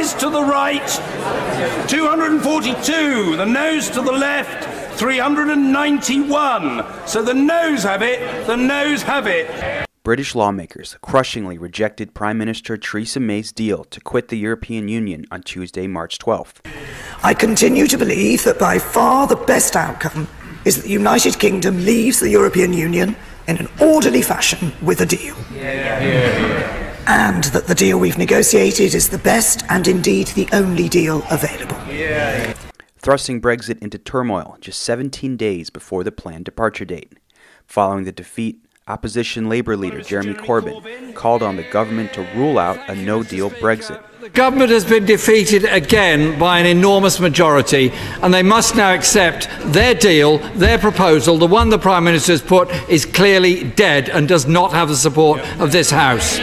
ayes to the right, 242. The noes to the left, 391. So the noes have it. The noes have it. British lawmakers crushingly rejected Prime Minister Theresa May's deal to quit the European Union on Tuesday, March 12th. I continue to believe that by far the best outcome is that the United Kingdom leaves the European Union in an orderly fashion with a deal. And that the deal we've negotiated is the best and indeed the only deal available. Thrusting Brexit into turmoil just 17 days before the planned departure date. Following the defeat, opposition Labour leader Jeremy Corbyn called on the government to rule out a no-deal Brexit. The government has been defeated again by an enormous majority, and they must now accept their deal, their proposal, the one the Prime Minister has put, is clearly dead and does not have the support of this House.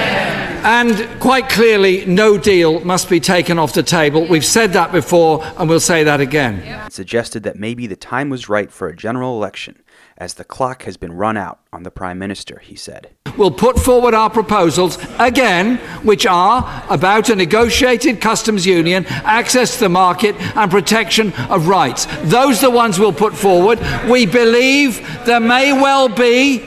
And quite clearly, no deal must be taken off the table. We've said that before, and we'll say that again. It suggested that maybe the time was right for a general election, as the clock has been run out on the Prime Minister, he said. We'll put forward our proposals again, which are about a negotiated customs union, access to the market and protection of rights. Those are the ones we'll put forward. We believe there may well be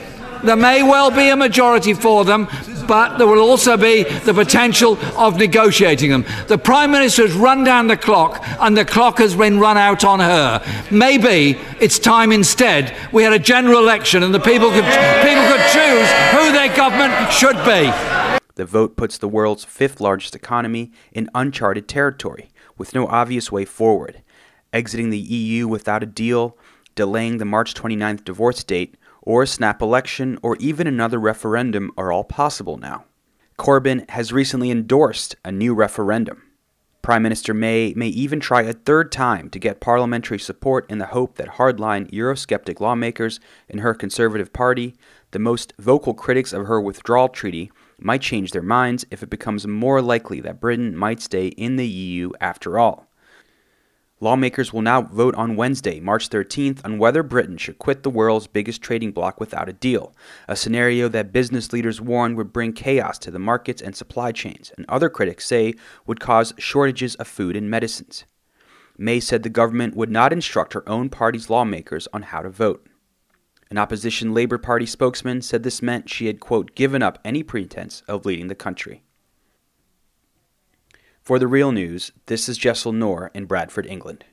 a majority for them, but there will also be the potential of negotiating them. The Prime Minister has run down the clock, and the clock has been run out on her. Maybe it's time instead we had a general election and the people could choose who their government should be. The vote puts the world's fifth largest economy in uncharted territory, with no obvious way forward. Exiting the EU without a deal, delaying the March 29th divorce date, or a snap election, or even another referendum are all possible now. Corbyn has recently endorsed a new referendum. Prime Minister May even try a third time to get parliamentary support in the hope that hardline Eurosceptic lawmakers in her Conservative Party, the most vocal critics of her withdrawal treaty, might change their minds if it becomes more likely that Britain might stay in the EU after all. Lawmakers will now vote on Wednesday, March 13th, on whether Britain should quit the world's biggest trading bloc without a deal, a scenario that business leaders warn would bring chaos to the markets and supply chains, and other critics say would cause shortages of food and medicines. May said the government would not instruct her own party's lawmakers on how to vote. An opposition Labour Party spokesman said this meant she had, quote, given up any pretense of leading the country. For The Real News, this is Jessel Noor in Bradford, England.